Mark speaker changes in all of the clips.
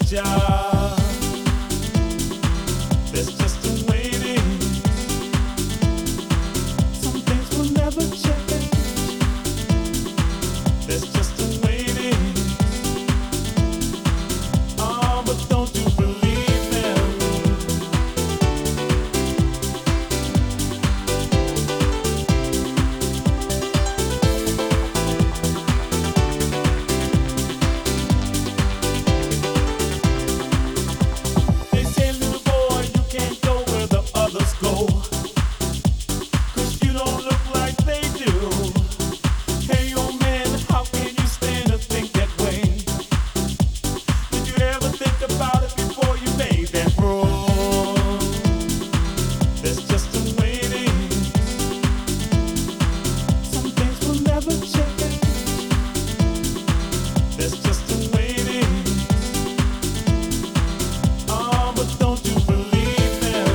Speaker 1: job. That's just the way it is. Some things will never change. That's just the way it is. Oh, but don't you believe them? They say, little boy, you can't go where the others go, 'cause you don't look like they do. Hey, old man, how can you stand to think that way? Did you ever think about it before you made that rule? That's just the way it is. Some things will never change. That's just the way it is. Oh, but don't you believe them?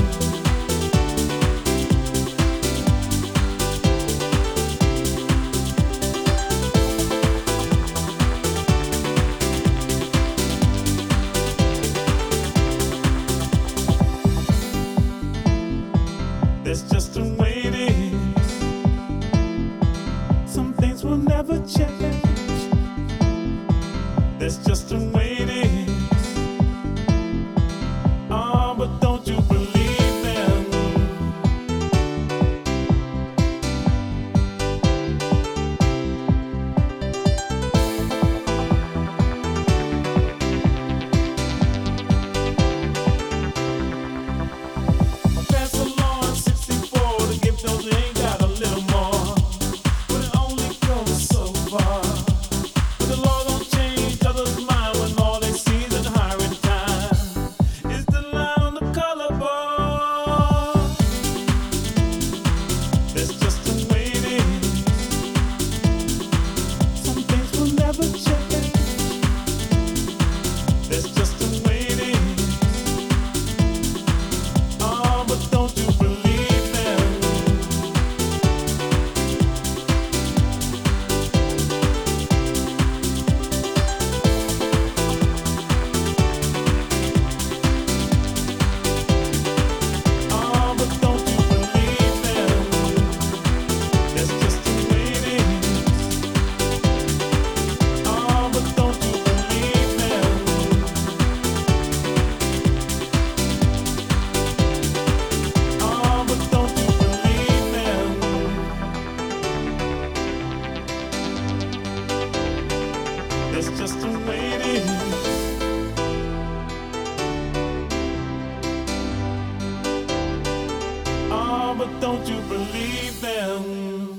Speaker 1: That's just the way it is. Some things will never change. That's just the way it is. Oh, but don't you believe them? Pass along 64 to give those who ain't got a little more. But it only goes so far. But the law don't change others' mind when all they see is hiring time. It's the line on the color board. That's just the way it is. Some things will never change. That's just the way it is. Oh, but don't you believe them? Oh, but don't you believe them? That's just the way it is. Oh, but don't you believe them? Oh, but don't you believe them? That's just the way it is. Oh, but don't you believe them?